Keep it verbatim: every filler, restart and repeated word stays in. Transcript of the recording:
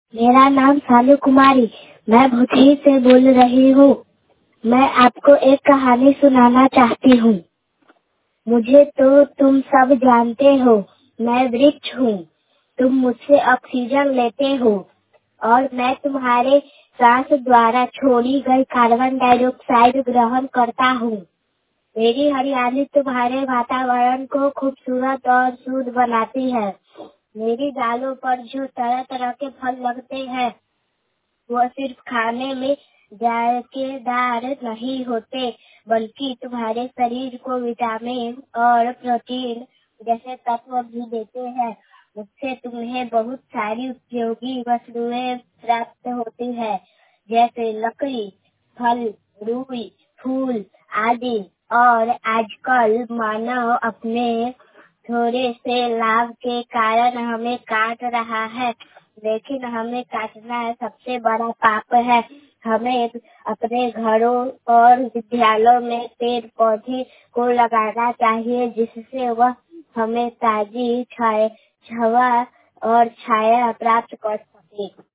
मेरा नाम सालू कुमारी, मैं भूतही से बोल रही हूँ। मैं आपको एक कहानी सुनाना चाहती हूँ। मुझे तो तुम सब जानते हो, मैं वृक्ष हूँ। तुम मुझसे ऑक्सीजन लेते हो और मैं तुम्हारे सांस द्वारा छोड़ी गई कार्बन डाइऑक्साइड ग्रहण करता हूँ। मेरी हरियाली तुम्हारे वातावरण को खूबसूरत और शुद्ध बनाती है। मेरी डालों पर जो तरह तरह के फल लगते हैं वो सिर्फ खाने में जायकेदार नहीं होते, बल्कि तुम्हारे शरीर को विटामिन और प्रोटीन जैसे तत्व भी देते हैं। उससे तुम्हें बहुत सारी उपयोगी वस्तुएं प्राप्त होती है, जैसे लकड़ी, फल, रुई, फूल आदि। और आजकल मानव अपने थोड़े से लाभ के कारण हमें काट रहा है, लेकिन हमें काटना सबसे बड़ा पाप है। हमें अपने घरों और विद्यालयों में पेड़ पौधे को लगाना चाहिए, जिससे वह हमें ताजी छाया हवा और छाया प्राप्त कर सके।